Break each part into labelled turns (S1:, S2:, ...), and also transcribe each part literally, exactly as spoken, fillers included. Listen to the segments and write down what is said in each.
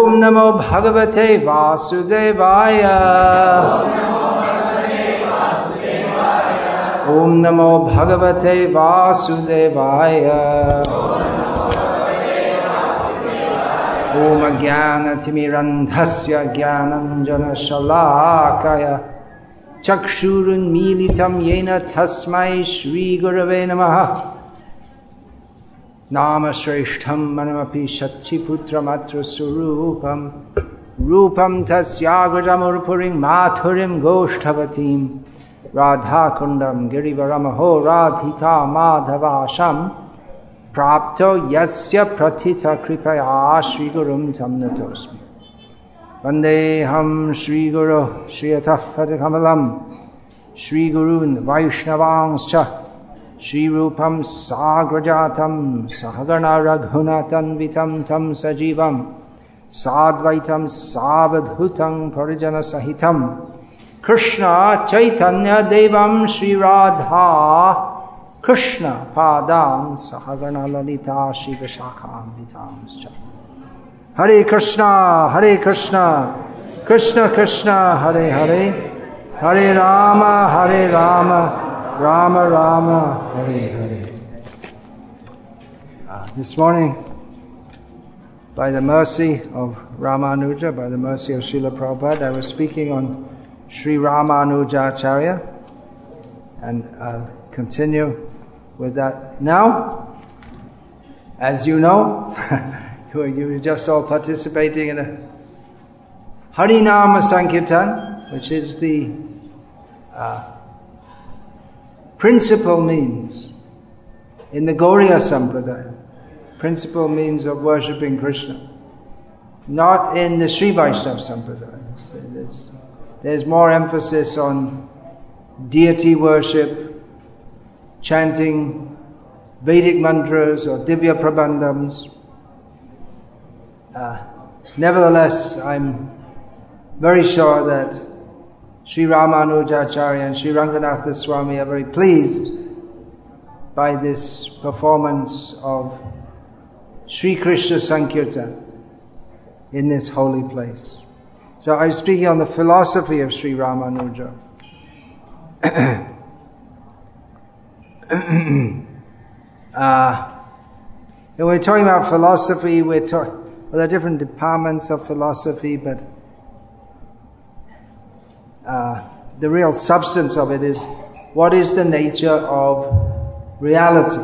S1: Om Namo Bhagavate Vasudevaya. Om Namo Bhagavate Vasudevaya. Om Ajnana Timirandhasya Jnananjana Shalakaya Chakshurun Militam Yena Tasmai Shri Gurave Namaha. Nama Shreshtham Manamapi Shachiputra Matra Surupam Rupam Tasyagadamurpuring Mathurim Goshtavatim Radha Kundam Girivaramaho Radhika Madhavasham Prapto Yasya Pratita Kripaya Shri Gurum Tamnatosmi Vandeham Shri Guru Shri Ataf Padakamalam Shri Gurun Vaishnavangscha Shri Rupam Sagrajatam Sahagana Raghunatan Vitam Tam Sajivam Sadvaitam Savadhutam Parijana Sahitam Krishna Chaitanya Devam Shri Radha Krishna Padam Sahagana Lalita Shri Vishakam Vitamscha. Hare Krishna, Hare Krishna, Krishna Krishna, Hare Hare, Hare Rama, Hare Rama, Rama Rama, Hare Hare. Uh, this morning, by the mercy of Ramanuja, by the mercy of Srila Prabhupada, I was speaking on Sri Ramanujacharya, and I'll continue with that now. As you know, you were just all participating in a Harinama Sankirtan, which is the uh, principal means in the Gauriya Sampradaya, principal means of worshipping Krishna, not in the Sri Vaishnava Sampradaya. There's, there's more emphasis on deity worship, chanting Vedic mantras or Divya Prabandhams. Uh, nevertheless, I'm very sure that Sri Ramanujacharya and Sri Ranganatha Swami are very pleased by this performance of Sri Krishna Sankirtan in this holy place. So I'm speaking on the philosophy of Sri Ramanuja. uh, when we're talking about philosophy, we're talking, well, there are different departments of philosophy, but uh, the real substance of it is, what is the nature of reality?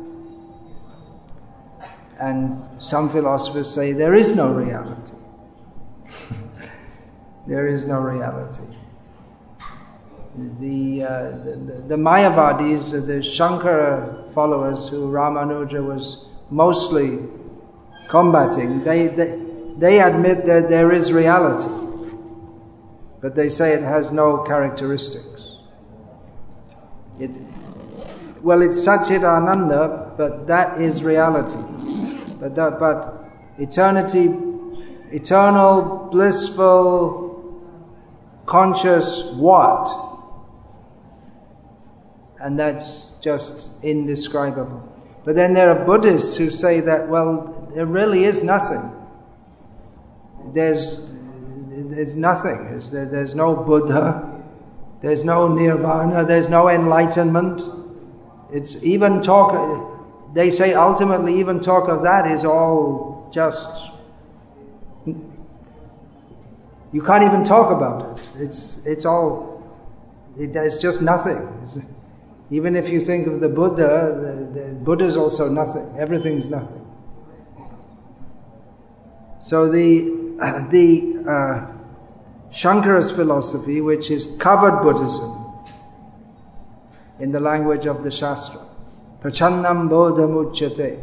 S1: And some philosophers say there is no reality. There is no reality. The, uh, the, the Mayavadis, the Shankara followers who Ramanuja was mostly combating, they, they, they admit that there is reality, but they say it has no characteristics. It, well, it's Satchidananda, but that is reality. But that, but eternity, eternal, blissful, conscious what? And that's just indescribable. But then there are Buddhists who say that, well, there really is nothing. There's, there's nothing. There's, there's no Buddha. There's no Nirvana. There's no enlightenment. It's even talk, they say ultimately even talk of that is all just, you can't even talk about it. It's, it's all, it, it's just nothing. It's, even if you think of the Buddha, the, the Buddha is also nothing. Everything's nothing. So the uh, the uh, Shankara's philosophy, which is covered Buddhism in the language of the Shastra, Prachannam Bodhamuchyate.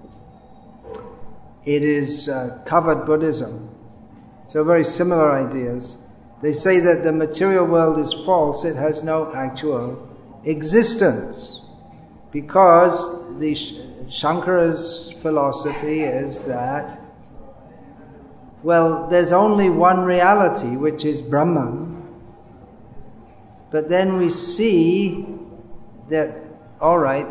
S1: It is uh, covered Buddhism. So very similar ideas. They say that the material world is false, it has no actual existence, because the Shankara's philosophy is that, well, there's only one reality, which is Brahman, but then we see that, all right,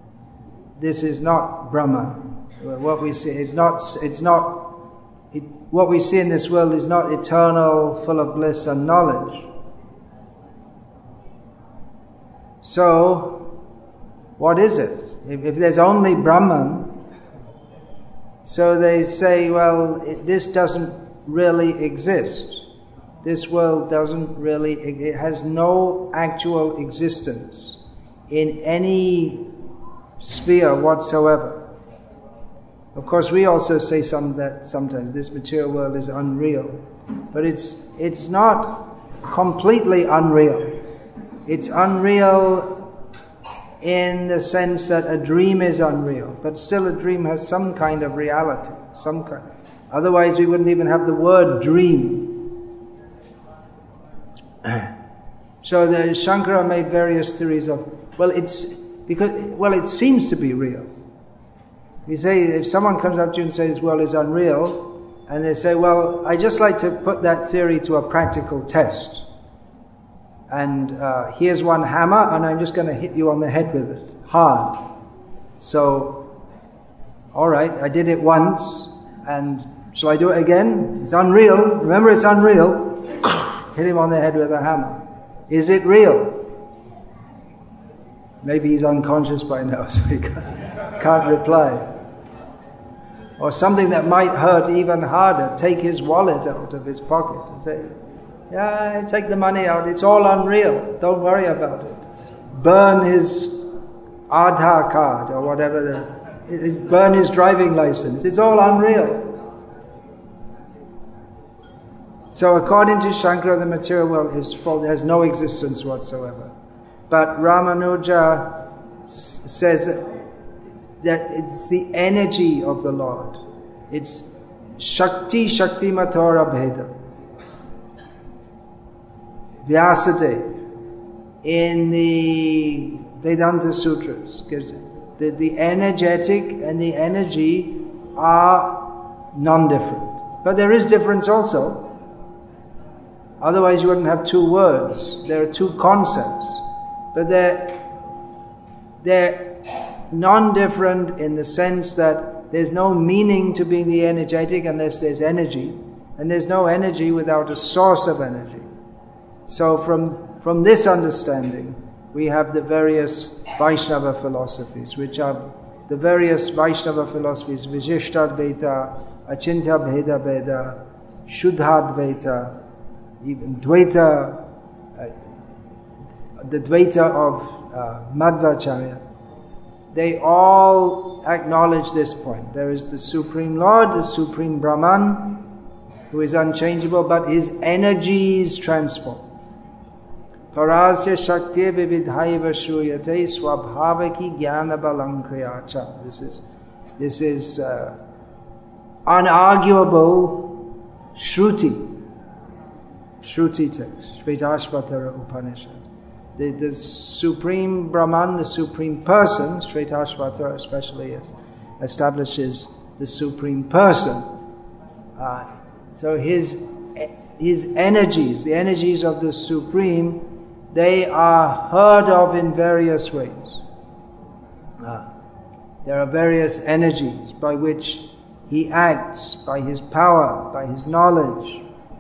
S1: this is not Brahman. What we see is not, it's not, it, what we see in this world is not eternal, full of bliss and knowledge. So, what is it? If, if there's only Brahman, so they say, well, it, this doesn't really exist. This world doesn't really, it has no actual existence in any sphere whatsoever. Of course, we also say some that sometimes this material world is unreal, but it's it's not completely unreal. It's unreal in the sense that a dream is unreal, but still a dream has some kind of reality, some kind. Otherwise, we wouldn't even have the word dream. So the Shankara made various theories of, well, it's because well, it seems to be real. You say, if someone comes up to you and says this world is unreal, and they say, well, I just like to put that theory to a practical test. And uh, here's one hammer, and I'm just going to hit you on the head with it, hard. So, all right, I did it once, and shall I do it again? It's unreal. Remember, it's unreal. Hit him on the head with a hammer. Is it real? Maybe he's unconscious by now, so he can't, can't reply. Or something that might hurt even harder. Take his wallet out of his pocket and say, yeah, take the money out. It's all unreal. Don't worry about it. Burn his Aadhaar card or whatever. The, it, burn his driving license. It's all unreal. So according to Shankara, the material world is false. It has no existence whatsoever. But Ramanuja s- says that it's the energy of the Lord. It's Shakti Shakti Matora Bheda. Vyasadeva in the Vedanta Sutras gives it. The, the energetic and the energy are non-different. But there is difference also. Otherwise you wouldn't have two words. There are two concepts. But they're, they're non-different in the sense that there's no meaning to being the energetic unless there's energy. And there's no energy without a source of energy. So from, from this understanding, we have the various Vaishnava philosophies, which are the various Vaishnava philosophies, Vishishtadvaita, Achintya Bheda Bheda, Shuddhadvaita, even Dvaita, uh, the Dvaita of uh, Madhvacharya. They all acknowledge this point. There is the Supreme Lord, the Supreme Brahman, who is unchangeable, but his energies transform. Parasya Shakti Vividhaiva Shruyate Swabhavaki Jnana Balankrayacha. This is this is uh, unarguable Shruti. Shruti text, Shvetashvatara Upanishad. The, the Supreme Brahman, the Supreme Person, Shvetashvatara especially is, establishes the Supreme Person. Uh, so his his energies, the energies of the Supreme, they are heard of in various ways. Uh, there are various energies by which he acts, by his power, by his knowledge.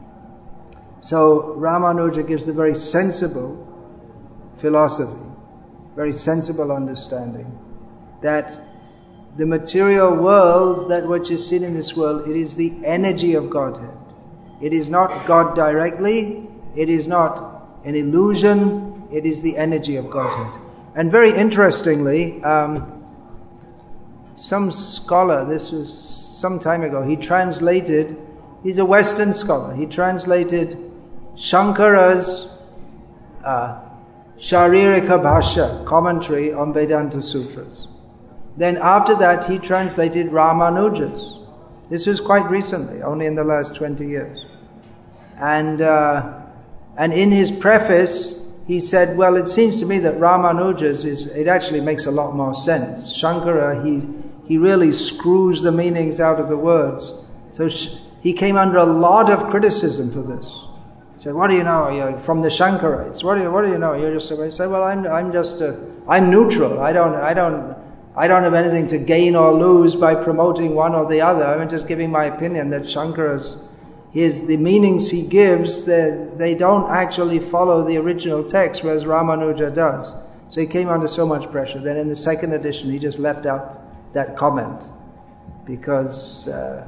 S1: So Ramanuja gives a very sensible philosophy, very sensible understanding that the material world, that which is seen in this world, it is the energy of Godhead. It is not God directly, it is not an illusion, it is the energy of Godhead. And very interestingly, um, some scholar, this was some time ago, he translated, he's a Western scholar, he translated Shankara's uh, Sharirika Bhashya, commentary on Vedanta Sutras. Then after that he translated Ramanuja's. This was quite recently, only in the last twenty years. And uh, and in his preface he said, well, it seems to me that Ramanuja's is, it actually makes a lot more sense. Shankara, he, he really screws the meanings out of the words. So sh- he came under a lot of criticism for this. He said, what do you know? You're from the Shankarites. What do you, what do you know? You're just, I said, well, I'm, I'm just, a, I'm neutral. I don't, I don't, I don't have anything to gain or lose by promoting one or the other. I'm just giving my opinion that Shankara's his the meanings he gives, they, they don't actually follow the original text, whereas Ramanuja does. So he came under so much pressure. Then in the second edition, he just left out that comment because uh,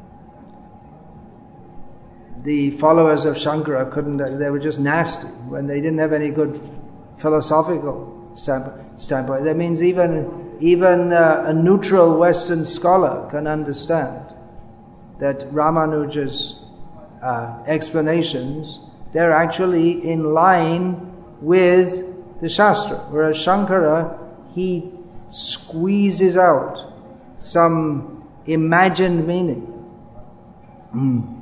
S1: the followers of Shankara couldn't, they were just nasty when they didn't have any good philosophical standpoint. That means even, even uh, a neutral Western scholar can understand that Ramanuja's uh, explanations, they're actually in line with the Shastra, whereas Shankara, he squeezes out some imagined meaning. Mm.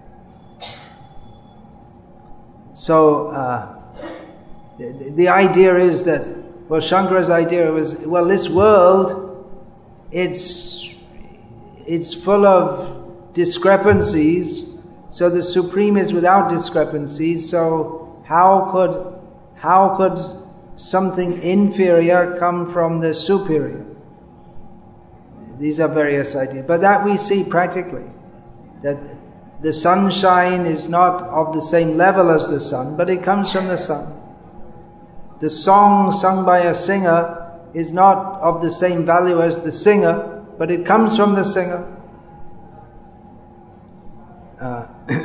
S1: So, uh, the, the idea is that, well, Shankara's idea was, well, this world, it's, it's full of discrepancies, so the Supreme is without discrepancies, so how could, how could something inferior come from the superior? These are various ideas. But that we see practically, that the sunshine is not of the same level as the sun, but it comes from the sun. The song sung by a singer is not of the same value as the singer, but it comes from the singer. Uh,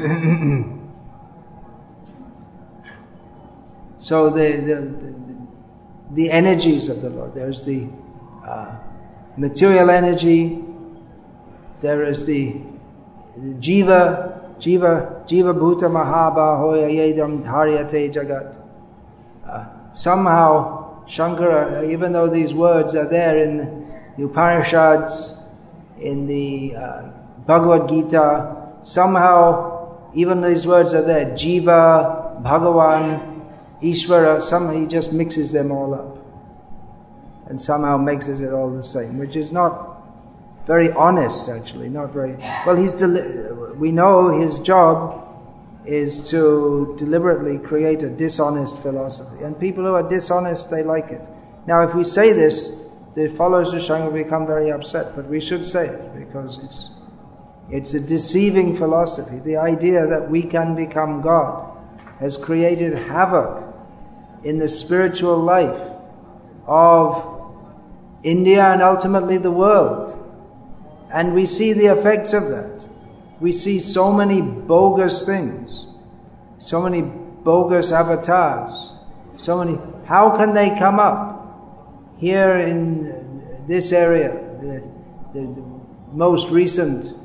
S1: so the, the, the the energies of the Lord, there's the uh, material energy, there is the, the jiva, jiva, jiva bhuta mahabahoya yedam dharyate jagat. Uh, somehow, Shankara, even though these words are there in the Upanishads, in the uh, Bhagavad Gita, somehow, even these words are there, jiva, Bhagavan, Ishvara, somehow he just mixes them all up and somehow makes it all the same, which is not very honest actually, not very, well he's, deli- we know his job is to deliberately create a dishonest philosophy, and people who are dishonest, they like it. Now if we say this, the followers of Shankara become very upset, but we should say it because it's, it's a deceiving philosophy. The idea that we can become God has created havoc in the spiritual life of India and ultimately the world. And we see the effects of that. We see so many bogus things, so many bogus avatars, so many, how can they come up? Here in this area, the, the, the most recent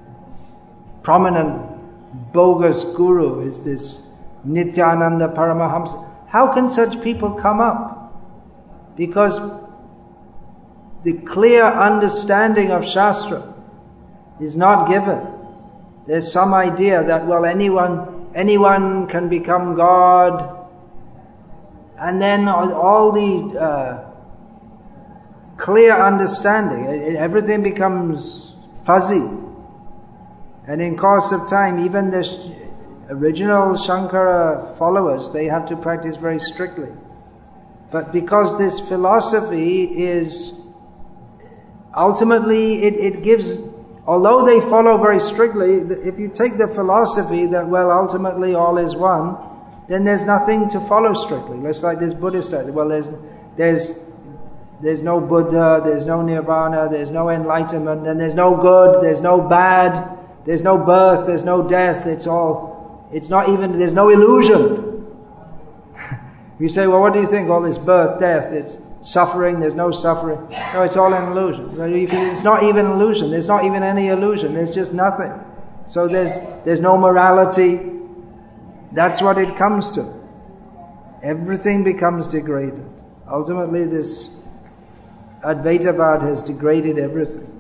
S1: prominent bogus guru is this Nityananda Paramahamsa. How can such people come up? Because the clear understanding of Shastra is not given. There's some idea that, well, anyone, anyone can become God, and then all the uh, clear understanding, everything becomes fuzzy. And in course of time, even the original Shankara followers, they have to practice very strictly. But because this philosophy is, ultimately it, it gives, although they follow very strictly, if you take the philosophy that, well, ultimately all is one, then there's nothing to follow strictly. It's like this Buddhist idea. Well, there's, there's, there's no Buddha, there's no Nirvana, there's no enlightenment, and there's no good, there's no bad, there's no birth, there's no death, it's all, it's not even, there's no illusion. You say, well, what do you think? All this birth, death, it's suffering, there's no suffering. No, it's all an illusion. It's not even illusion, there's not even any illusion, there's just nothing. So there's, there's no morality. That's what it comes to. Everything becomes degraded. Ultimately, this Advaitavad has degraded everything.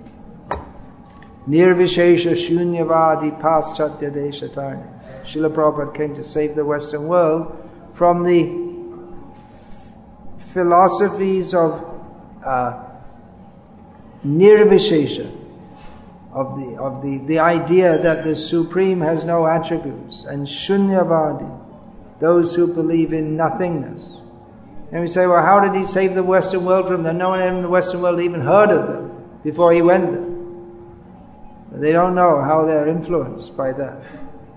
S1: Nirvishesha shunyavadi paschatya deshatarni. Srila Prabhupada came to save the Western world from the f- philosophies of uh, nirvishesha, of the of the, the idea that the Supreme has no attributes, and shunyavadi, those who believe in nothingness. And we say, well, how did he save the Western world from them? No one in the Western world even heard of them before he went there. They don't know how they're influenced by that.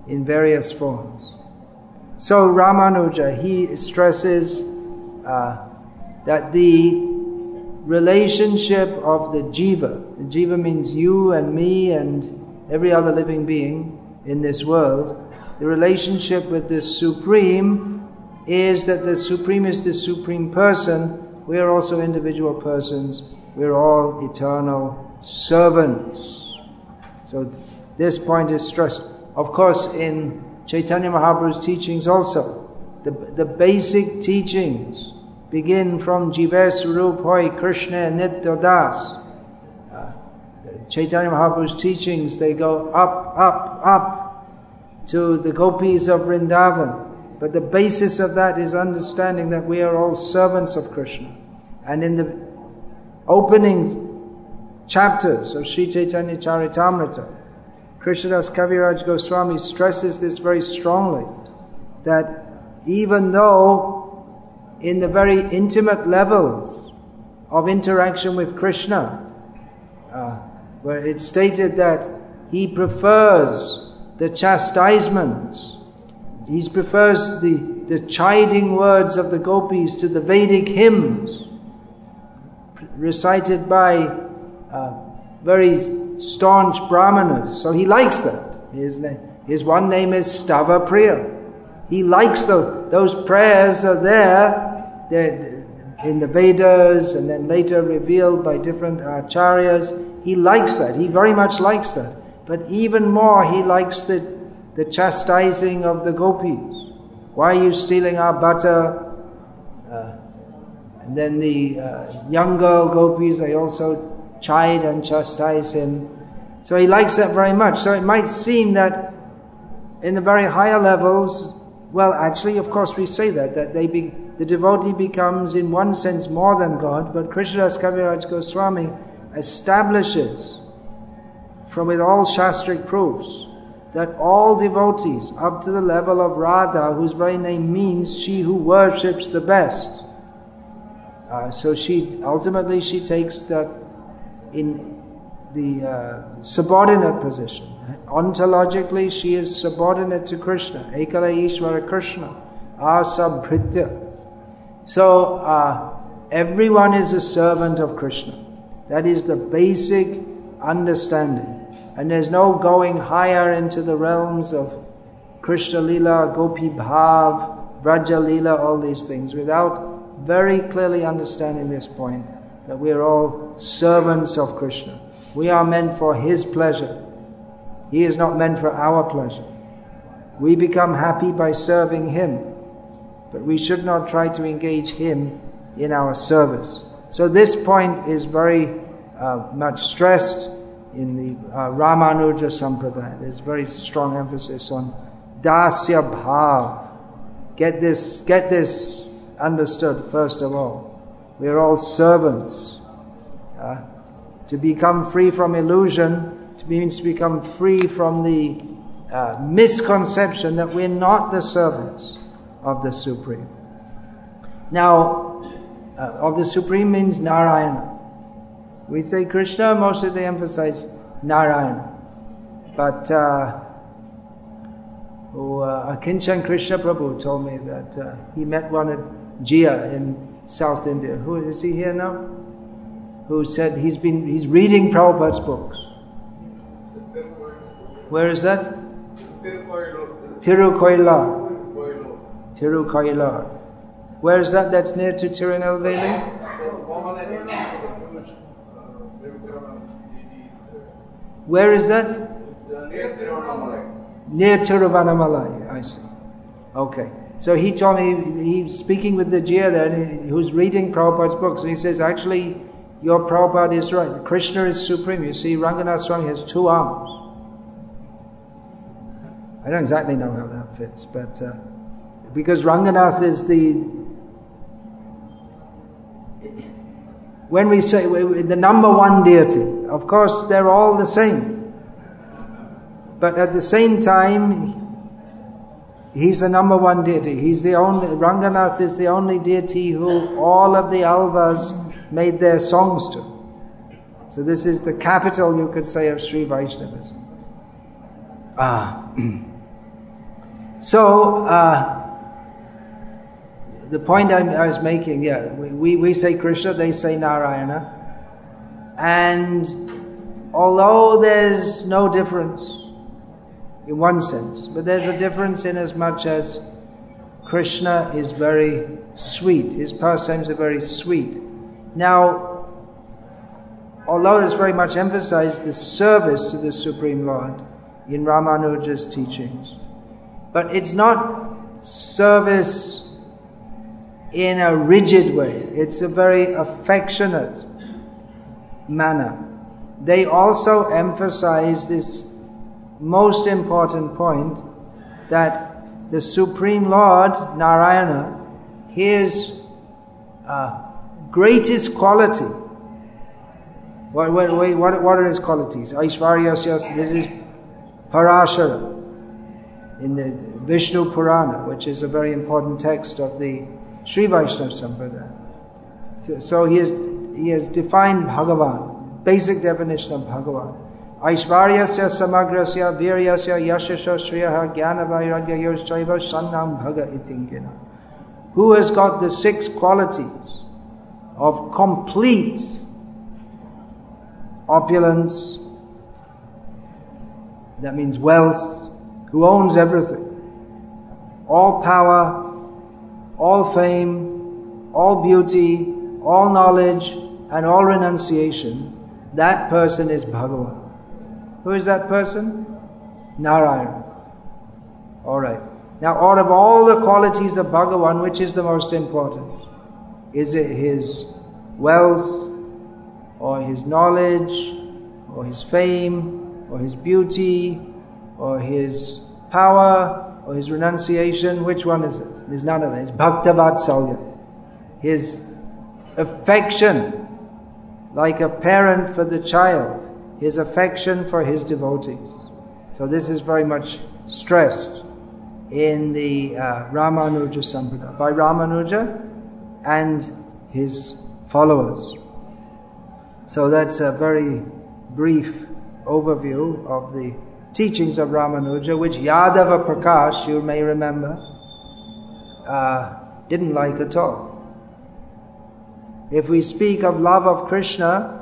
S1: in various forms. So Ramanuja, he stresses uh, that the relationship of the jiva, the jiva means you and me and every other living being in this world, the relationship with the Supreme is that the Supreme is the Supreme Person. We are also individual persons. We are all eternal servants. So this point is stressed. Of course, in Chaitanya Mahaprabhu's teachings also, the, the basic teachings begin from Jiva Swarup Hoy Krishna Nitya Das. Uh, Chaitanya Mahaprabhu's teachings, they go up, up, up to the gopis of Vrindavan. But the basis of that is understanding that we are all servants of Krishna. And in the opening chapters of Sri Chaitanya Charitamrita, Krishnadas Kaviraj Goswami stresses this very strongly, that even though in the very intimate levels of interaction with Krishna, uh, where it's stated that he prefers the chastisements, he prefers the, the chiding words of the gopis to the Vedic hymns recited by uh, very staunch brahmanas. So he likes that. His name, his one name is Stava Priya. He likes those. Those prayers are there. They're in the Vedas and then later revealed by different acharyas. He likes that. He very much likes that. But even more, he likes the, the chastising of the gopis. Why are you stealing our butter? Uh, and then the uh, young girl gopis, they also chide and chastise him. So he likes that very much. So it might seem that in the very higher levels, well, actually, of course, we say that, that they be, the devotee becomes in one sense more than God, but Krishnadas Kaviraj Goswami establishes from with all shastric proofs that all devotees up to the level of Radha, whose very name means she who worships the best. Uh, so she ultimately she takes that in the uh, subordinate position. Ontologically, she is subordinate to Krishna. Ekala Ishvara Krishna, Asabhritya. So, uh, everyone is a servant of Krishna. That is the basic understanding. And there's no going higher into the realms of Krishna Lila, Gopi Bhav, Vraja Lila, all these things, without very clearly understanding this point, that we are all servants of Krishna. We are meant for His pleasure. He is not meant for our pleasure. We become happy by serving Him, but we should not try to engage Him in our service. So this point is very uh, much stressed in the uh, Ramanuja Sampradaya. There's very strong emphasis on Dasya Bhav. Get this, get this understood first of all. We are all servants. Uh, to become free from illusion, it means to become free from the uh, misconception that we're not the servants of the Supreme. Now, uh, of the Supreme means Narayana. We say Krishna, mostly they emphasize Narayana. But uh, oh, uh, Akinchan Krishna Prabhu told me that uh, he met one at Jia in South India. Who is he here now? Who said he's been he's reading Prabhupada's books. Where is that? Tirukoilar. Tirukoilar. Where is that? That's near to Tirunelveli? Where is that? Near Tiruvannamalai. I see. Okay. So he told me, he's speaking with the Jia there, who's reading Prabhupada's books, and he says, actually, your Prabhupada is right. Krishna is supreme. You see, Ranganath Swami has two arms. I don't exactly know how that fits, but uh, because Ranganath is the, when we say the number one deity, of course they're all the same, but at the same time, he's the number one deity. He's the only, Ranganath is the only deity who all of the Alvas made their songs to. So this is the capital, you could say, of Sri Vaishnavism. Ah. So, uh, the point I, I was making, yeah, we, we, we say Krishna, they say Narayana. And although there's no difference in one sense, but there's a difference in as much as Krishna is very sweet. His pastimes are very sweet. Now, although there's very much emphasized the service to the Supreme Lord in Ramanuja's teachings, but it's not service in a rigid way. It's a very affectionate manner. They also emphasize this most important point that the Supreme Lord, Narayana, his uh, greatest quality, what, what, what, what are his qualities? Aishvaryasya, this is Parashara in the Vishnu Purana, which is a very important text of the Sri Vaishnava Sampradaya. So he has, he has defined Bhagavan, basic definition of Bhagavan. Aishvaryasya samagrasya viryasya yashasya shriyaha jnana vairagya yoshchaiva sannam bhaga itingina. Who has got the six qualities of complete opulence, that means wealth, who owns everything, all power, all fame, all beauty, all knowledge, and all renunciation, that person is Bhagavan. Who is that person? Narayana. Alright. Now, out of all the qualities of Bhagavan, which is the most important? Is it his wealth, or his knowledge, or his fame, or his beauty, or his power, or his renunciation? Which one is it? There's none of that. It's Bhakta Vatsalya. His affection, like a parent for the child, his affection for his devotees. So this is very much stressed in the uh, Ramanuja Sampradaya, by Ramanuja and his followers. So that's a very brief overview of the teachings of Ramanuja, which Yadava Prakash, you may remember, uh, didn't like at all. If we speak of love of Krishna,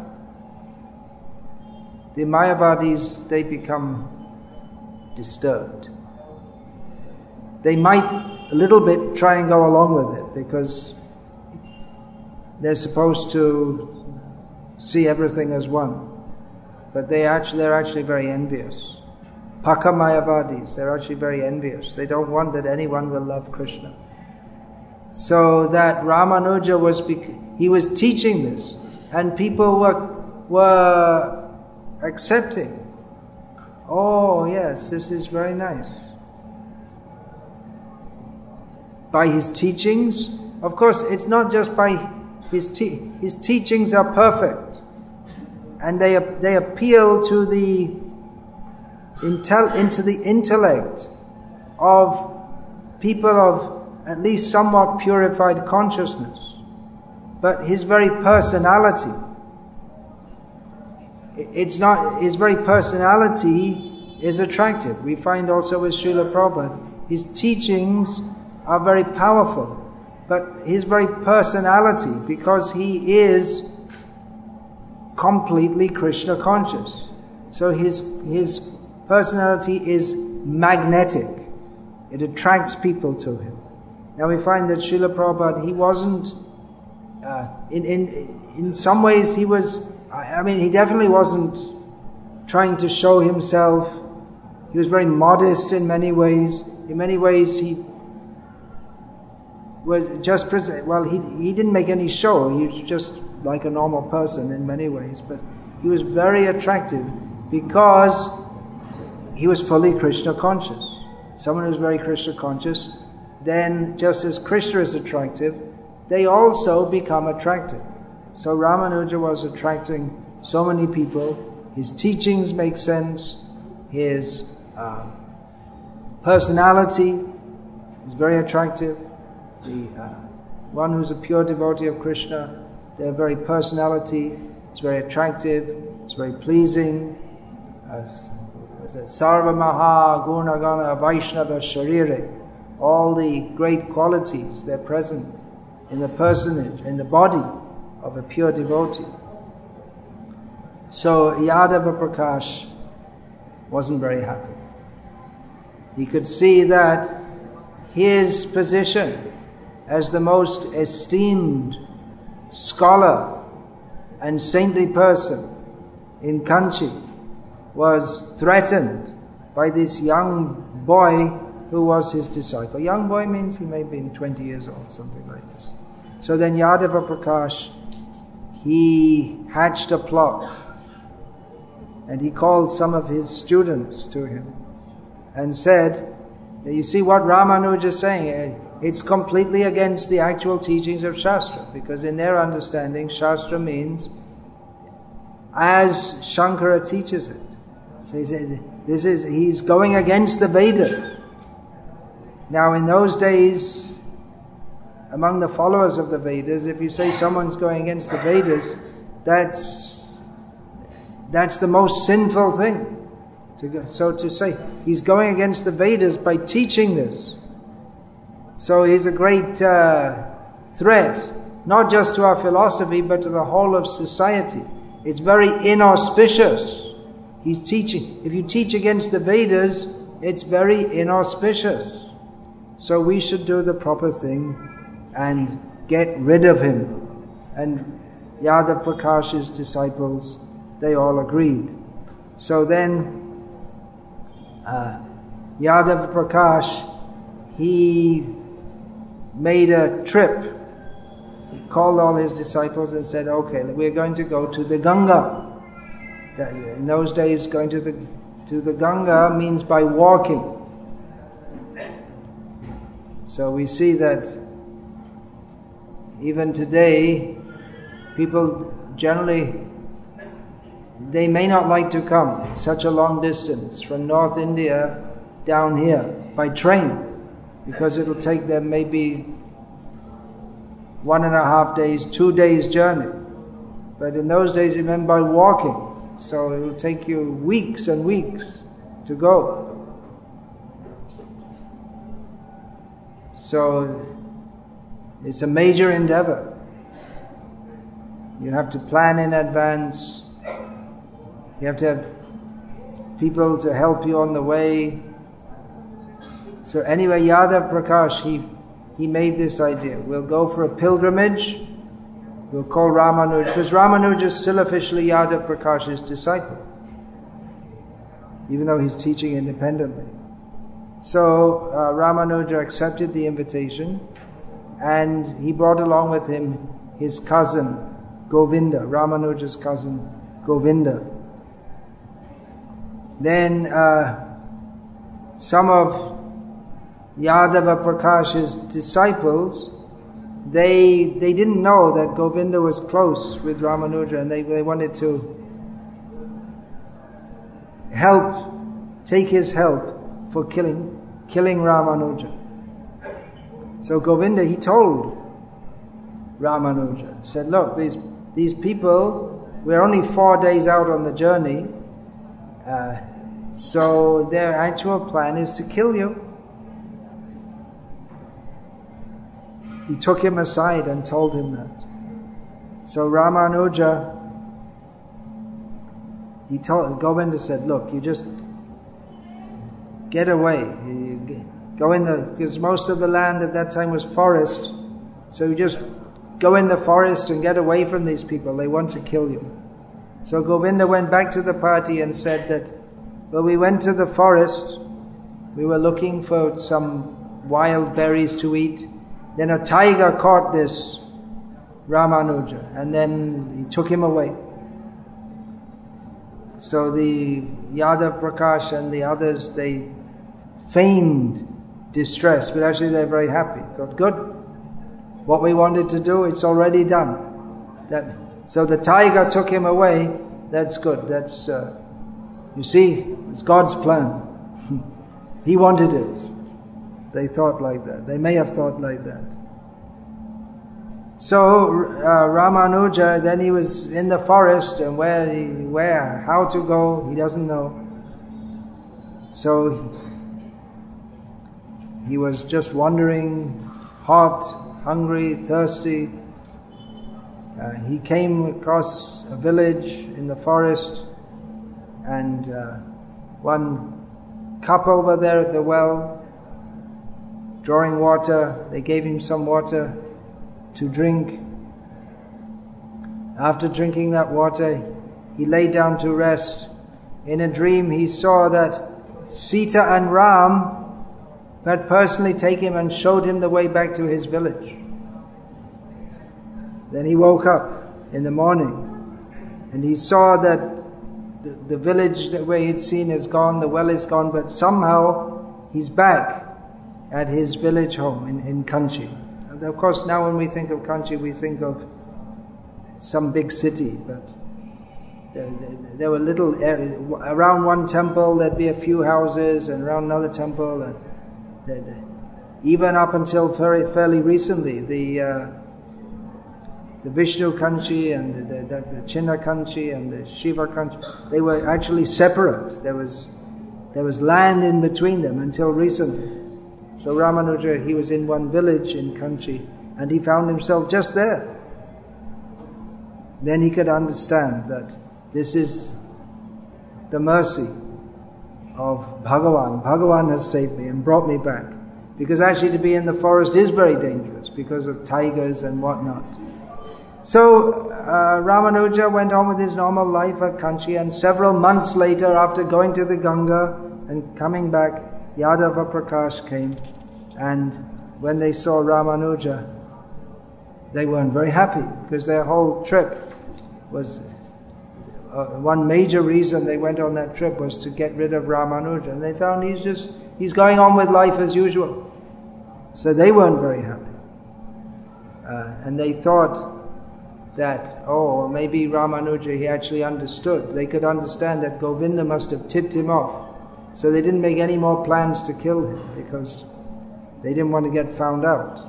S1: the Mayavadis, they become disturbed. They might a little bit try and go along with it because they're supposed to see everything as one. But they actually, they're actually very envious. Paka Mayavadis, they're actually very envious. They don't want that anyone will love Krishna. So that Ramanuja was, he was teaching this, and people were, were accepting. Oh yes, this is very nice. By his teachings, of course, it's not just by his te- his teachings are perfect, and they they appeal to the intel into the intellect of people of at least somewhat purified consciousness. But his very personality, it's not, his very personality is attractive. We find also with Srila Prabhupada, his teachings are very powerful, but his very personality, because he is completely Krishna conscious, so his his personality is magnetic. It attracts people to him. Now we find that Srila Prabhupada, he wasn't, uh, in, in, in some ways he was, I mean he definitely wasn't trying to show himself. He was very modest in many ways. In many ways he was just, well he, he didn't make any show. He was just like a normal person in many ways. But he was very attractive because he was fully Krishna conscious. Someone who's very Krishna conscious, then just as Krishna is attractive, they also become attractive. So Ramanuja was attracting so many people. His teachings make sense. His uh, personality is very attractive. The uh, one who's a pure devotee of Krishna, their very personality is very attractive. It's very pleasing. Uh, was it Sarva Maha Gunagana Vaishnava Sharire. All the great qualities, they're present in the personage, in the body of a pure devotee. So Yadava Prakash wasn't very happy. He could see that his position as the most esteemed scholar and saintly person in Kanchi was threatened by this young boy who was his disciple. Young boy means he may have been twenty years old, something like this. So then Yadava Prakash, he hatched a plot, and he called some of his students to him and said, you see what Ramanuja is saying, it's completely against the actual teachings of Shastra, because in their understanding, Shastra means as Shankara teaches it. So he said, this is, he's going against the Vedas. Now in those days, among the followers of the Vedas, if you say someone's going against the Vedas, that's that's the most sinful thing. To go. So to say he's going against the Vedas by teaching this. So he's a great uh, threat, not just to our philosophy, but to the whole of society. It's very inauspicious. He's teaching. If you teach against the Vedas, it's very inauspicious. So we should do the proper thing and get rid of him. And Yadav Prakash's disciples, they all agreed. So then uh, Yadav Prakash, he made a trip. He called all his disciples and said, okay, we're going to go to the Ganga. In those days, going to the to the Ganga means by walking. So we see that even today, people generally, they may not like to come such a long distance from North India down here by train, because it'll take them maybe one and a half days, two days journey. But in those days, it meant by walking. So it will take you weeks and weeks to go. So it's a major endeavor. You have to plan in advance. You have to have people to help you on the way. So anyway, Yadav Prakash, he, he made this idea. We'll go for a pilgrimage. We'll call Ramanuja, because Ramanuja is still officially Yadav Prakash's disciple, even though he's teaching independently. So uh, Ramanuja accepted the invitation, and he brought along with him his cousin Govinda, Ramanuja's cousin Govinda. Then uh, some of Yadava Prakash's disciples, they they didn't know that Govinda was close with Ramanuja, and they, they wanted to help, take his help for killing killing Ramanuja. So Govinda, he told Ramanuja, said, look, these these people, we're only four days out on the journey, uh, so their actual plan is to kill you. He took him aside and told him that. So Ramanuja, he told, Govinda said, look, you just get away. You go in the, because most of the land at that time was forest. So you just go in the forest and get away from these people. They want to kill you. So Govinda went back to the party and said that, well, we went to the forest. We were looking for some wild berries to eat. Then a tiger caught this Ramanuja, and then he took him away. So the Yadav Prakash and the others, they feigned distress, but actually they're very happy. Thought, good, what we wanted to do, it's already done. That, so the tiger took him away, that's good. That's, uh, you see, it's God's plan. He wanted it. They thought like that. They may have thought like that. So uh, Ramanuja, then he was in the forest, and where, he, where, how to go, he doesn't know. So he was just wandering, hot, hungry, thirsty. Uh, he came across a village in the forest, and uh, one couple were there at the well, drawing water. They gave him some water to drink. After drinking that water, he lay down to rest. In a dream, he saw that Sita and Ram had personally taken him and showed him the way back to his village. Then he woke up in the morning, and he saw that the, the village that where he'd seen is gone, the well is gone, but somehow he's back at his village home in, in Kanchi. And of course, now when we think of Kanchi, we think of some big city, but there, there, there were little areas. Around one temple there'd be a few houses, and around another temple, and the, the, even up until very fairly recently, the uh, the Vishnu Kanchi and the, the, the, the Chinna Kanchi and the Shiva Kanchi, they were actually separate. There was there was land in between them until recently. So Ramanuja, he was in one village in Kanchi, and he found himself just there. Then he could understand that this is the mercy of Bhagavan. Bhagavan has saved me and brought me back. Because actually to be in the forest is very dangerous because of tigers and whatnot. So uh, Ramanuja went on with his normal life at Kanchi, and several months later, after going to the Ganga and coming back, Yadava Prakash came, and when they saw Ramanuja, they weren't very happy because their whole trip was, uh, one major reason they went on that trip was to get rid of Ramanuja, and they found he's just, he's going on with life as usual. So they weren't very happy. Uh, and they thought that, oh, maybe Ramanuja, he actually understood. They could understand that Govinda must have tipped him off. So they didn't make any more plans to kill him because they didn't want to get found out.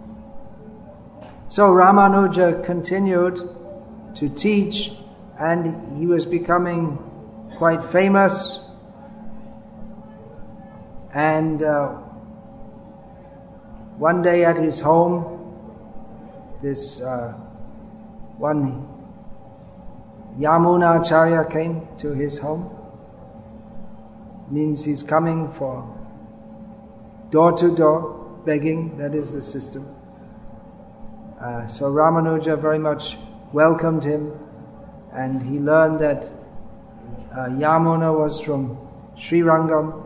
S1: So Ramanuja continued to teach, and he was becoming quite famous. And uh, one day at his home, this uh, one Yamuna Acharya came to his home. Means he's coming for door to door begging. That is the system. Uh, so Ramanuja very much welcomed him, and he learned that uh, Yamuna was from Srirangam,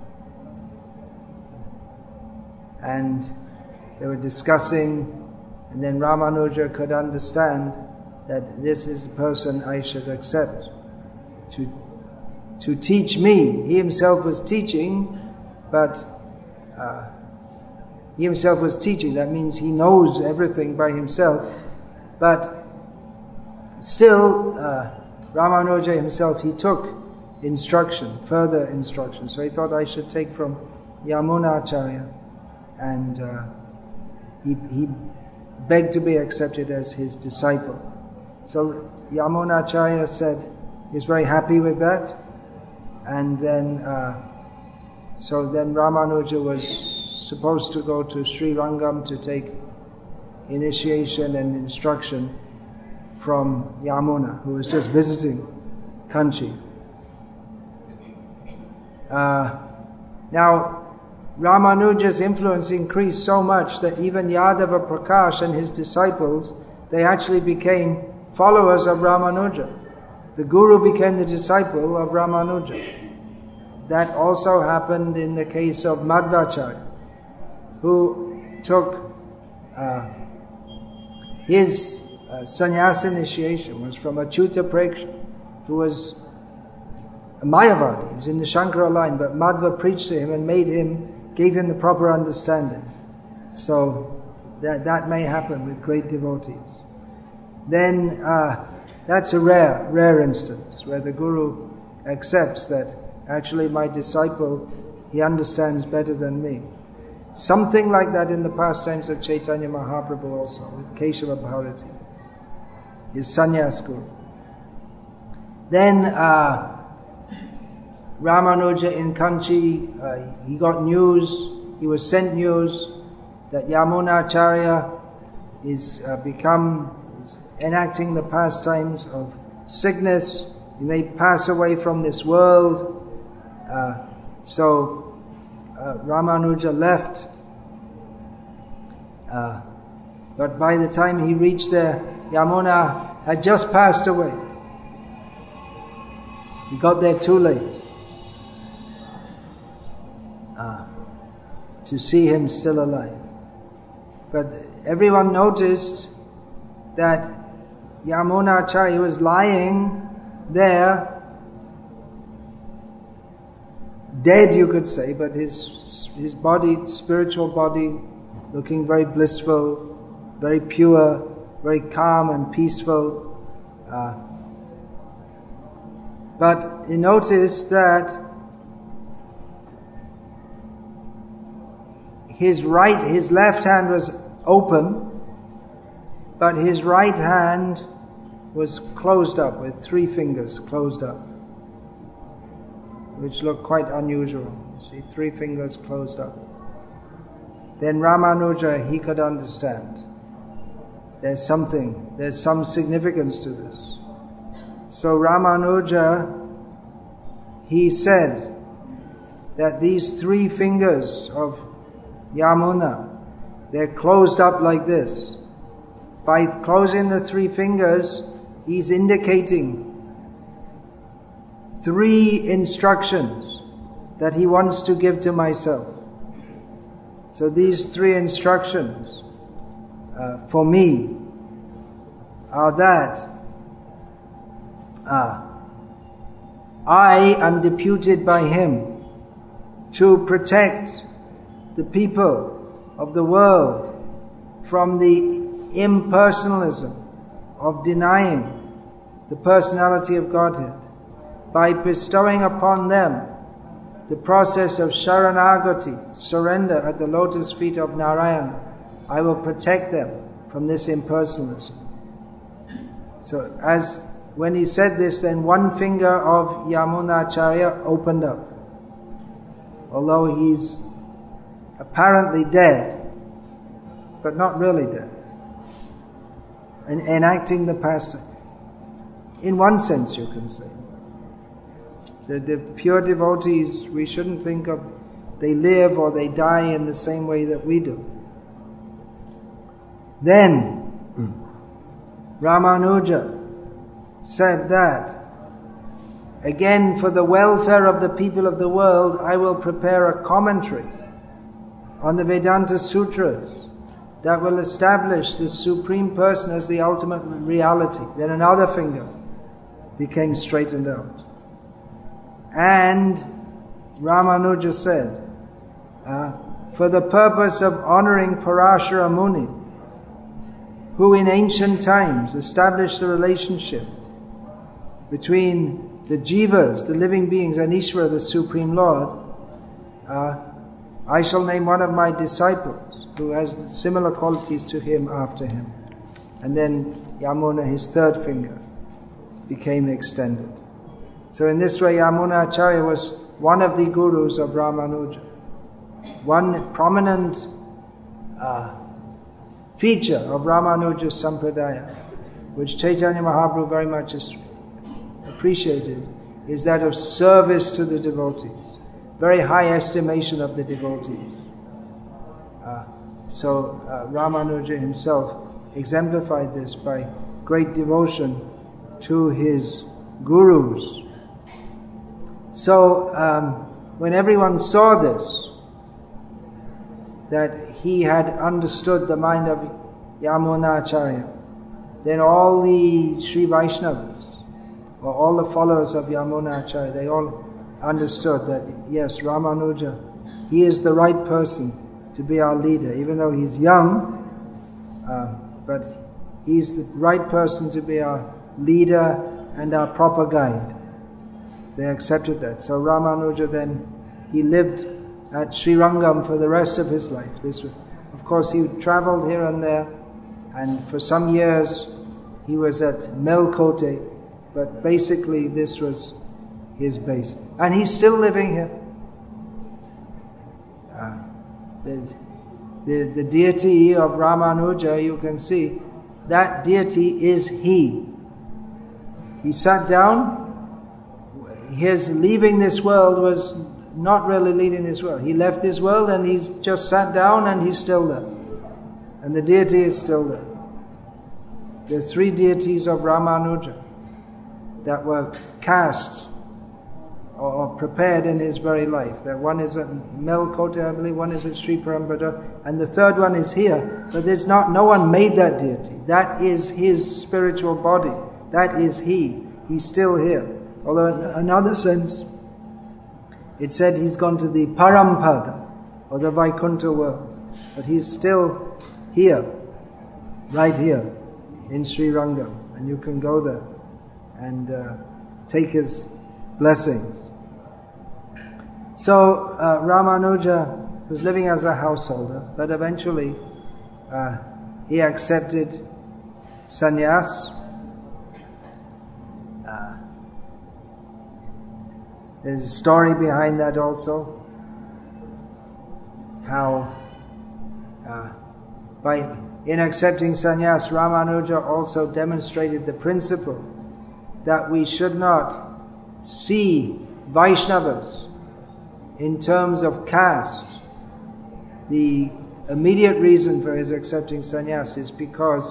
S1: and they were discussing, and then Ramanuja could understand that this is a person I should accept to to teach me. He himself was teaching, but uh, he himself was teaching. That means he knows everything by himself, but still uh, Ramanuja himself, he took instruction, further instruction. So he thought I should take from Yamuna Acharya, and uh, he, he begged to be accepted as his disciple. So Yamuna Acharya said he was very happy with that. And then, uh, so then Ramanuja was supposed to go to Srirangam to take initiation and instruction from Yamuna, who was just visiting Kanchi. Uh, now, Ramanuja's influence increased so much that even Yadava Prakash and his disciples, they actually became followers of Ramanuja. The Guru became the disciple of Ramanuja. That also happened in the case of Madhvacharya, who took uh, his uh, sannyas initiation was from Achyuta Preksha, who was a Mayavadi. He was in the Shankara line, but Madhva preached to him and made him, gave him the proper understanding. So that that may happen with great devotees. Then uh, that's a rare, rare instance where the Guru accepts that actually my disciple, he understands better than me. Something like that in the pastimes of Chaitanya Mahaprabhu also, with Keshava Bharati, his sannyas guru. Then uh, Ramanuja in Kanchi, uh, he got news, he was sent news that Yamunacharya is uh, become, is enacting the pastimes of sickness. He may pass away from this world. Uh, so uh, Ramanuja left. Uh, but by the time he reached there, Yamuna had just passed away. He got there too late uh, to see him still alive. But everyone noticed that Yamunacharya was lying there, dead you could say, but his his body, spiritual body, looking very blissful, very pure, very calm and peaceful. Uh, but he noticed that his right, his left hand was open, but his right hand was closed up with three fingers closed up, which looked quite unusual. See, three fingers closed up. Then Ramanuja, he could understand. There's something, there's some significance to this. So Ramanuja, he said that these three fingers of Yamuna, they're closed up like this. By closing the three fingers, he's indicating three instructions that he wants to give to myself. So these three instructions uh, for me are that uh, I am deputed by him to protect the people of the world from the impersonalism of denying the personality of Godhead by bestowing upon them the process of Sharanagati, surrender at the lotus feet of Narayana. I will protect them from this impersonalism. So as when he said this, then one finger of Yamunacharya opened up. Although he's apparently dead, but not really dead. And enacting the pastime. In one sense, you can say. The, the pure devotees, we shouldn't think of they live or they die in the same way that we do. Then, Ramanuja said that, again, for the welfare of the people of the world, I will prepare a commentary on the Vedanta Sutras that will establish the Supreme Person as the ultimate reality. Then another finger became straightened out. And Ramanuja said, uh, for the purpose of honoring Parashara Muni, who in ancient times established the relationship between the jivas, the living beings, and Ishvara, the Supreme Lord, uh, I shall name one of my disciples who has similar qualities to him after him. And then Yamuna, his third finger, became extended. So in this way, Yamunacharya was one of the gurus of Ramanuja. One prominent uh, feature of Ramanuja's Sampradaya, which Chaitanya Mahaprabhu very much appreciated, is that of service to the devotees. Very high estimation of the devotees. Uh, so uh, Ramanuja himself exemplified this by great devotion to his gurus. So um, when everyone saw this, that he had understood the mind of Yamunacharya, then all the Sri Vaishnavas, or all the followers of Yamunacharya, they all understood that, yes, Ramanuja, he is the right person to be our leader, even though he's young, uh, but he's the right person to be our leader and our proper guide. They accepted that. So Ramanuja then, he lived at Sri Rangam for the rest of his life. This was, of course, he travelled here and there, and for some years he was at Melkote, but basically this was his base. And he's still living here. Uh, the, the, the deity of Ramanuja, you can see, that deity is he. He sat down. His leaving this world was not really leaving this world. He left this world and he's just sat down and he's still there. And the deity is still there. There are three deities of Ramanuja that were cast or prepared in his very life. That one is at Melkote, I believe, one is at Sri Perambara, and the third one is here. But there's not, no one made that deity. That is his spiritual body. That is he. He's still here. Although in another sense, it said he's gone to the Parampada, or the Vaikuntha world. But he's still here, right here, in Sri Rangam. And you can go there and uh, take his blessings. So uh, Ramanuja was living as a householder, but eventually uh, he accepted sannyas. Uh, there's a story behind that also, how uh, by in accepting sannyas, Ramanuja also demonstrated the principle that we should not see Vaishnavas in terms of caste. The immediate reason for his accepting sannyas is because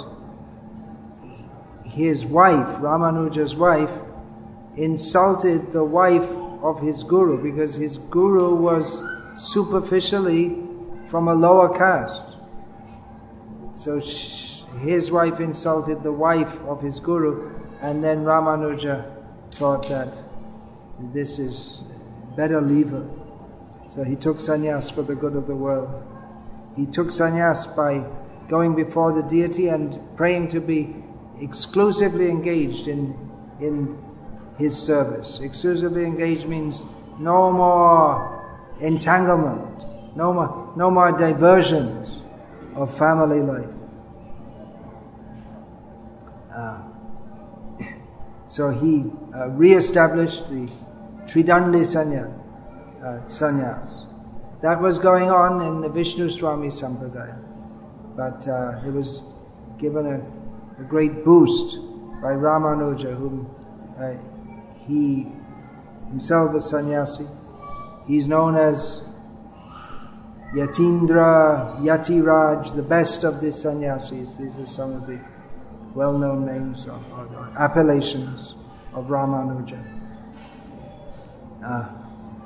S1: his wife, Ramanuja's wife, insulted the wife of his guru, because his guru was superficially from a lower caste. So sh- his wife insulted the wife of his guru, and then Ramanuja thought that this is better leave her. So he took sannyas for the good of the world. He took sannyas by going before the deity and praying to be exclusively engaged in in his service. Exclusively engaged means no more entanglement, no more no more diversions of family life. Uh, so he uh, re-established the Tridandi Sanya, uh, Sannyas. That was going on in the Vishnu Swami Sampradaya, but uh, it was given a, a great boost by Ramanuja, whom uh, he himself is sannyasi. He's known as Yatindra, Yatiraj, the best of the sannyasis. These are some of the well-known names or, or appellations of Ramanuja. Uh,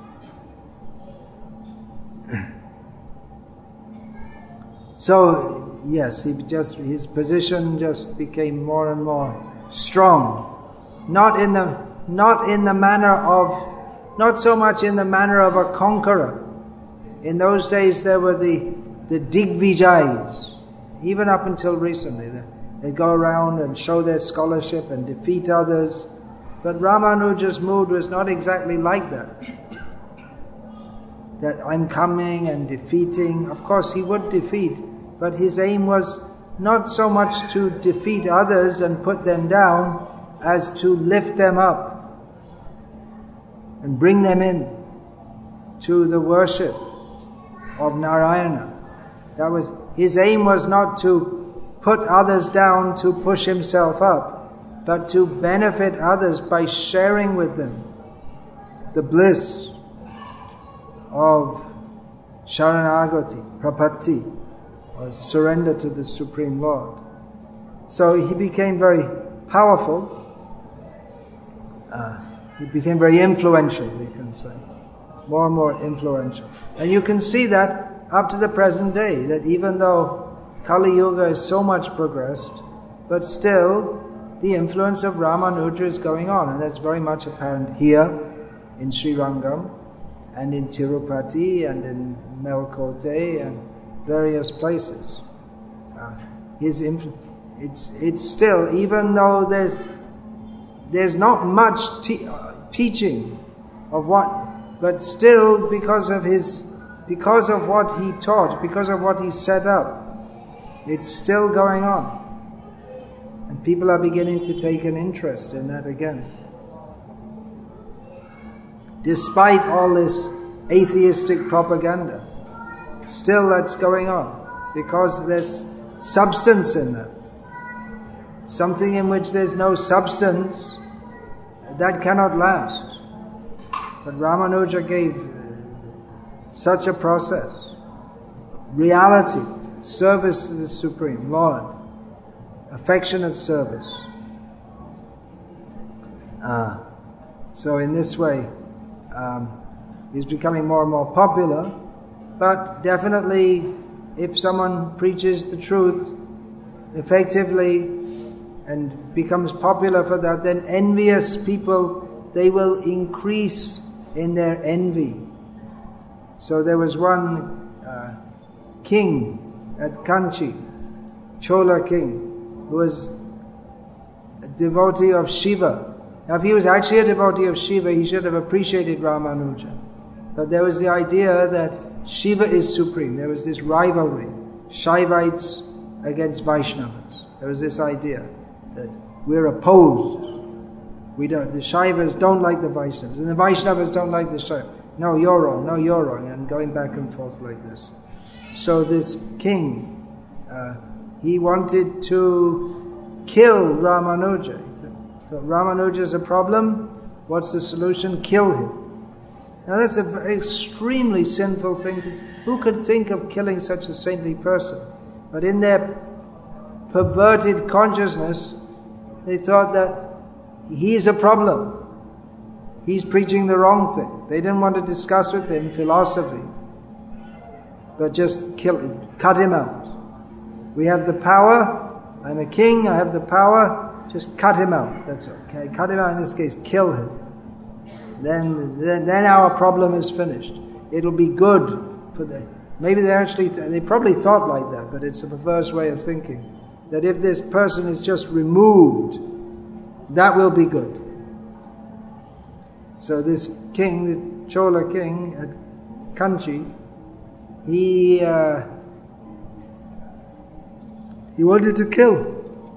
S1: so yes, he just his position just became more and more strong, not in the not in the manner of not so much in the manner of a conqueror. In those days there were the the Digvijayas, even up until recently. They, they'd go around and show their scholarship and defeat others. But Ramanuja's mood was not exactly like that. That I'm coming and defeating. Of course he would defeat, but his aim was not so much to defeat others and put them down as to lift them up and bring them in to the worship of Narayana. That was his aim, was not to put others down to push himself up, but to benefit others by sharing with them the bliss of Sharanagati, Prapatti, or surrender to the Supreme Lord. So he became very powerful. Uh, he became very influential, we can say. More and more influential. And you can see that up to the present day, that even though Kali Yuga is so much progressed, but still the influence of Ramanuja is going on, and that's very much apparent here in Sri Rangam and in Tirupati and in Melkote and various places. Uh, his influ- it's it's still, even though there's there's not much te- uh, teaching of what, but still because of his because of what he taught, because of what he set up, it's still going on. And people are beginning to take an interest in that again. despite all this atheistic propaganda. Still that's going on, because there's substance in that. Something in which there's no substance, that cannot last. But Ramanuja gave such a process. Reality, service to the Supreme Lord, affectionate service. Uh, so in this way, um, he's becoming more and more popular. But definitely, if someone preaches the truth effectively and becomes popular for that, then envious people, they will increase in their envy. So there was one uh, king at Kanchi, Chola king, who was a devotee of Shiva. Now if he was actually a devotee of Shiva, he should have appreciated Ramanuja. But there was the idea that Shiva is supreme. There was this rivalry, Shaivites against Vaishnavas. There was this idea that we're opposed. We don't, the Shaivas don't like the Vaishnavas, and the Vaishnavas don't like the Shaivas. No, you're wrong, no, you're wrong, and going back and forth like this. So this king, uh, he wanted to kill Ramanuja. So Ramanuja is a problem, what's the solution? Kill him. Now that's a very extremely sinful thing to, who could think of killing such a saintly person? But in their perverted consciousness, they thought that he's a problem. He's preaching the wrong thing. They didn't want to discuss with him philosophy, but just kill him, cut him out. We have the power, I'm a king, I have the power, just cut him out, that's all. Okay, cut him out, in this case, kill him. Then, then, then our problem is finished. It'll be good for them. Maybe they actually, th- they probably thought like that, but it's a perverse way of thinking. That if this person is just removed, that will be good. So this king, the Chola king at Kanchi, he uh, he wanted to kill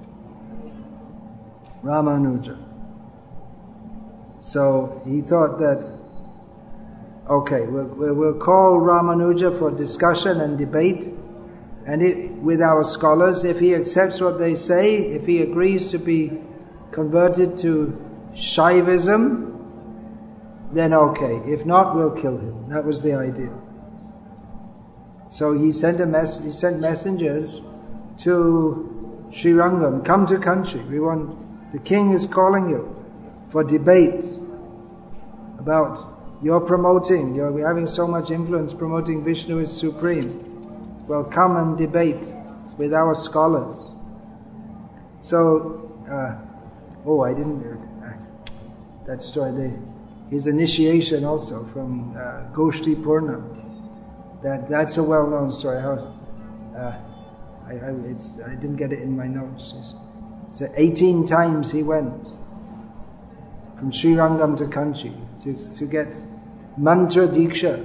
S1: Ramanuja. So he thought that, okay, we'll, we'll call Ramanuja for discussion and debate, and it, with our scholars, if he accepts what they say, if he agrees to be converted to Shaivism, then okay. If not, we'll kill him. That was the idea. So he sent a mess. He sent messengers to Srirangam. Come to Kanchi. We want. The king is calling you for debate about you're promoting. You're we're having so much influence promoting Vishnu is supreme. Well, come and debate with our scholars. So, uh, oh, I didn't. Uh, that story. They, His initiation also from uh, Goshti Purna. That that's a well-known story. How, uh, I, I, it's, I didn't get it in my notes. It's, it's eighteen times he went from Srirangam to Kanchi to to get mantra diksha.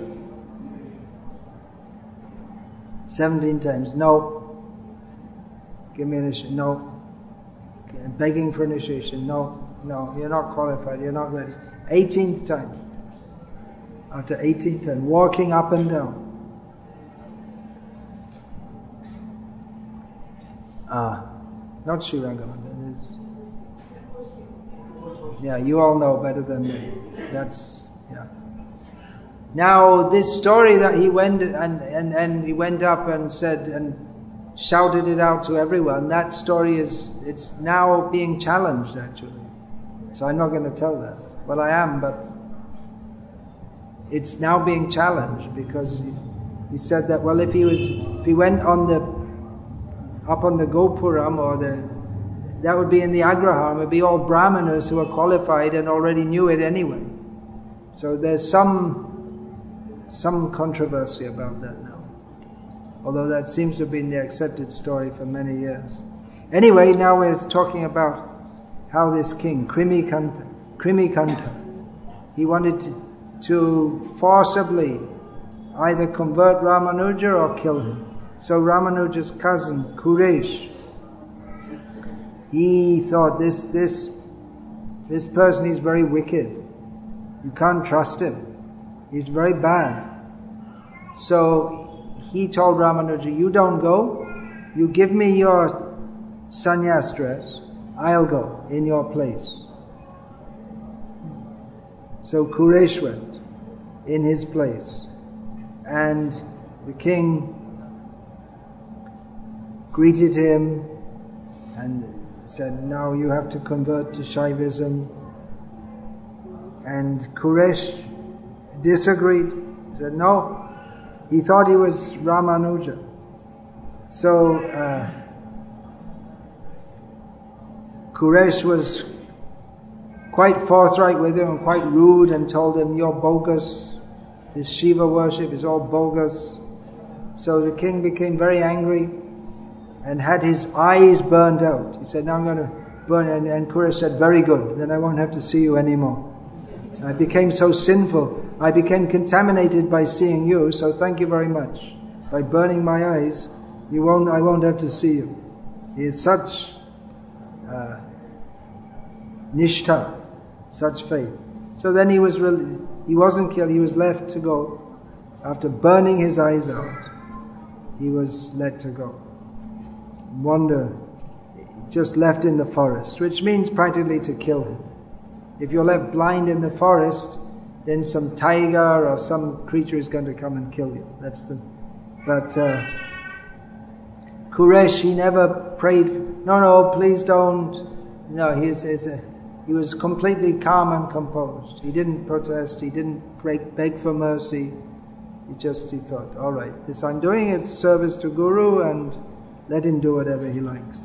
S1: Seventeen times. No. Give me initiation. No. Begging for initiation. No. No. You're not qualified. You're not ready. eighteenth time. After eighteenth time, walking up and down. Ah, not Srirangam. Yeah, you all know better than me. That's, yeah. Now, this story that he went and, and, and he went up and said and shouted it out to everyone, that story is, it's now being challenged actually. So I'm not going to tell that. Well, I am, but it's now being challenged because he, he said that, well, if he was, if he went on the, up on the Gopuram or the, that would be in the Agraham, it would be all Brahmanas who are qualified and already knew it anyway. So there's some, some controversy about that now. Although that seems to have been the accepted story for many years. Anyway, now we're talking about how this king, Krimikanta, Krimikanta, he wanted to, to forcibly either convert Ramanuja or kill him. So Ramanuja's cousin, Kuresh, he thought this this this person is very wicked. You can't trust him. He's very bad. So he told Ramanuja, you don't go. You give me your sannyas dress. I'll go in your place. So Kuresh went in his place. And the king greeted him and said, now you have to convert to Shaivism. And Kuresh disagreed. He said, no. He thought he was Ramanuja. So uh, Kuresh was quite forthright with him and quite rude and told him, you're bogus. This Shiva worship is all bogus. So the king became very angry and had his eyes burned out. He said, now I'm going to burn. And, and Kuresh said, very good. Then I won't have to see you anymore. I became so sinful. I became contaminated by seeing you, so thank you very much. By burning my eyes, you won't. I won't have to see you. He is such uh, nishtha, such faith. So then he was really, he wasn't killed. He was left to go. After burning his eyes out, he was let to go. Wander, just left in the forest, which means practically to kill him. If you're left blind in the forest, then some tiger or some creature is going to come and kill you. That's the. But uh, Kuresh, he never prayed. No, no, please don't. No, he was, he was completely calm and composed. He didn't protest. He didn't break, beg for mercy. He just he thought, all right, this I'm doing is service to Guru, and let him do whatever he likes.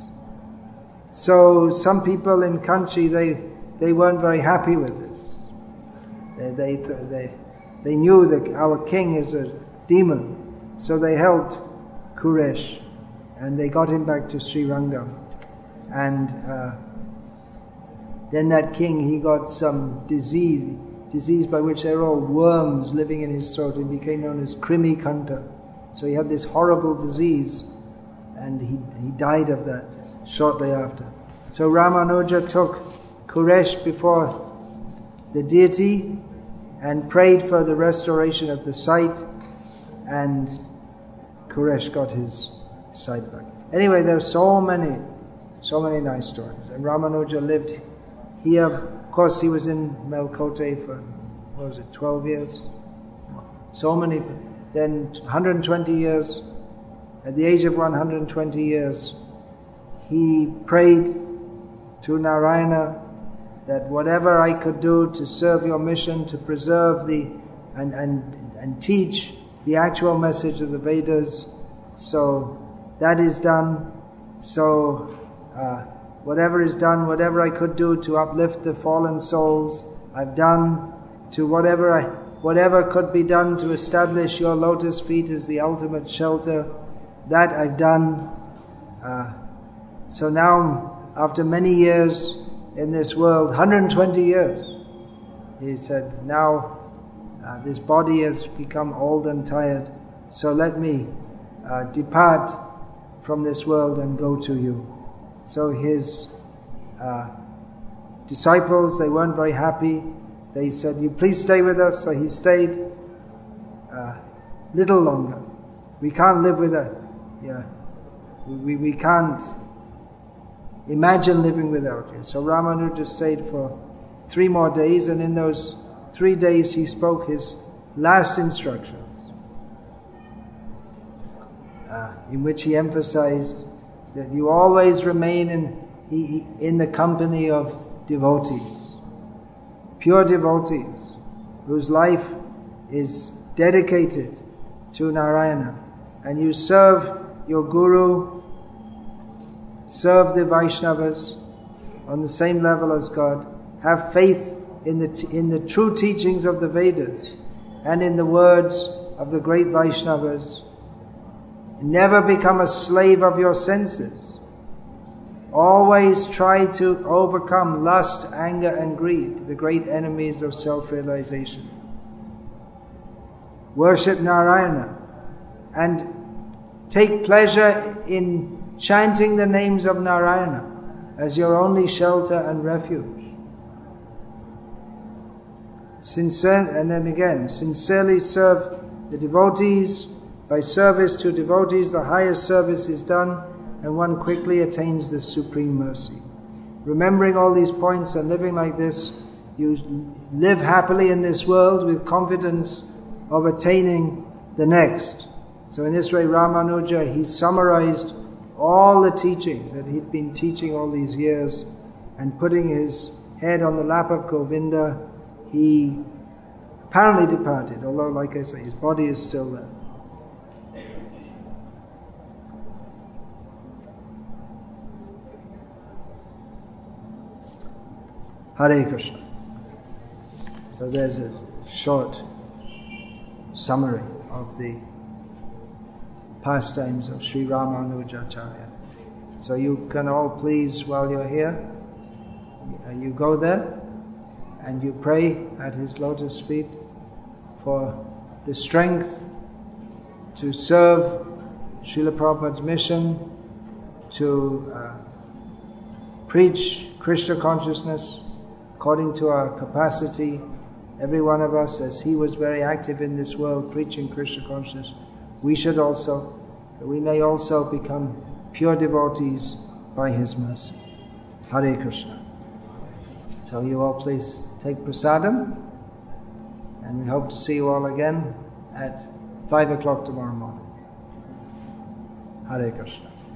S1: So some people in Kanchi, they. They weren't very happy with this. They, they, they, they knew that our king is a demon. So they helped Kuresh and they got him back to Srirangam. And uh, then that king, he got some disease, disease by which there were all worms living in his throat, and became known as Krimi Kanta. So he had this horrible disease and he, he died of that shortly after. So Ramanuja took Kuresh before the deity and prayed for the restoration of the sight, and Kuresh got his sight back. Anyway, there are so many, so many nice stories. And Ramanuja lived here. Of course, he was in Melkote for, what was it, twelve years? So many. Then one hundred twenty years. At the age of one hundred twenty years, he prayed to Narayana that whatever I could do to serve your mission, to preserve the and and and teach the actual message of the Vedas, so that is done. So uh, whatever is done, whatever I could do to uplift the fallen souls, I've done. To whatever I, whatever could be done to establish your lotus feet as the ultimate shelter, that I've done. Uh, so now, after many years in this world, one hundred twenty years, he said, now uh, this body has become old and tired, so let me uh, depart from this world and go to you. So his uh, disciples, they weren't very happy. They said, you please stay with us. So he stayed a uh, little longer. We can't live with her. Yeah, we, we, we can't imagine living without you. So Ramanuja stayed for three more days, and in those three days he spoke his last instructions, uh, in which he emphasized that you always remain in, in the company of devotees, pure devotees, whose life is dedicated to Narayana, and you serve your Guru, serve the Vaishnavas on the same level as God, have faith in the t- in the true teachings of the Vedas and in the words of the great Vaishnavas. Never become a slave of your senses. Always try to overcome lust, anger and greed, the great enemies of self-realization. Worship Narayana and take pleasure in chanting the names of Narayana as your only shelter and refuge. sincere, and then again, sincerely serve the devotees. By service to devotees, the highest service is done, and one quickly attains the supreme mercy. Remembering all these points and living like this, you live happily in this world with confidence of attaining the next. So in this way, Ramanuja, he summarized all the teachings that he'd been teaching all these years, and putting his head on the lap of Govinda, he apparently departed, although, like I say, his body is still there. Hare Krishna. So there's a short summary of the pastimes of Sri Ramanujacharya. So you can all please, while you're here, you go there and you pray at his lotus feet for the strength to serve Srila Prabhupada's mission, to uh, preach Krishna consciousness according to our capacity. Every one of us, as he was very active in this world preaching Krishna consciousness, we should also, we may also become pure devotees by his mercy. Hare Krishna. So you all please take prasadam, and we hope to see you all again at five o'clock tomorrow morning. Hare Krishna.